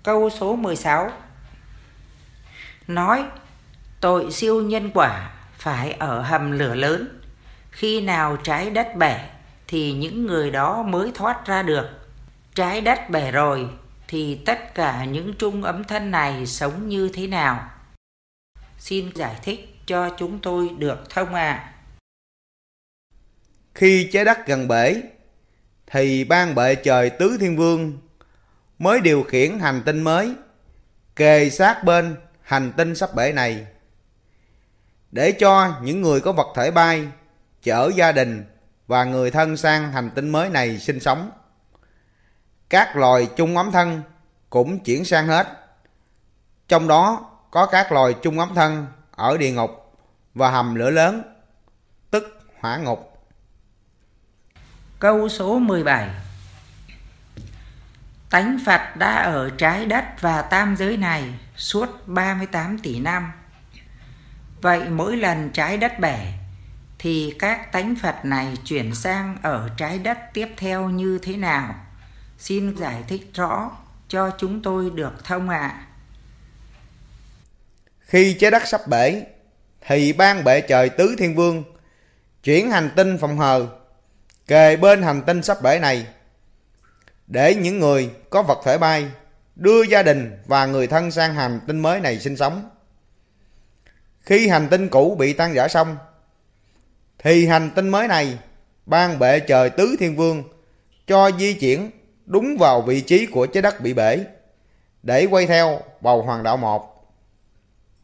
Câu số 16. Nói tội siêu nhân quả phải ở hầm lửa lớn. Khi nào trái đất bể thì những người đó mới thoát ra được. Trái đất bể rồi thì tất cả những trung ấm thân này sống như thế nào? Xin giải thích cho chúng tôi được thông ạ. Khi trái đất gần bể thì ban bệ trời Tứ Thiên Vương mới điều khiển hành tinh mới kề sát bên hành tinh sắp bể này, để cho những người có vật thể bay chở gia đình và người thân sang hành tinh mới này sinh sống. Các loài chung ấm thân cũng chuyển sang hết, trong đó có các loài chung ấm thân ở địa ngục và hầm lửa lớn, tức hỏa ngục. Câu số 17. Tánh Phật đã ở trái đất và tam giới này suốt 38 tỷ năm. Vậy mỗi lần trái đất bể thì các tánh Phật này chuyển sang ở trái đất tiếp theo như thế nào? Xin giải thích rõ cho chúng tôi được thông ạ. Khi trái đất sắp bể thì ban bệ trời Tứ Thiên Vương chuyển hành tinh Phòng Hờ kề bên hành tinh sắp bể này, để những người có vật thể bay đưa gia đình và người thân sang hành tinh mới này sinh sống. Khi hành tinh cũ bị tan rã xong thì hành tinh mới này ban bệ trời Tứ Thiên Vương cho di chuyển đúng vào vị trí của trái đất bị bể, để quay theo bầu hoàng đạo 1.